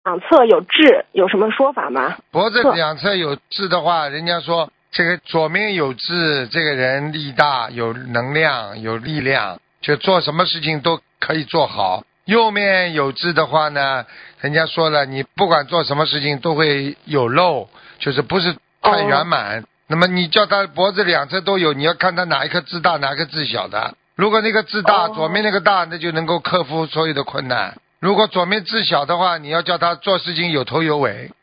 两侧有痣，有什么说法吗？ 脖子两侧有痣的话，人家说这个左面有痣，这个人力大，有能量，有力量，就做什么事情都可以做好。右面有痣的话呢，人家说了，你不管做什么事情都会有漏，就是不是太圆满。那么你叫他脖子两侧都有，你要看他哪一颗痣大，哪一颗痣小的。如果那个痣大，左面那个大，那就能够克服所有的困难。如果左面痣小的话，你要叫他做事情有头有尾。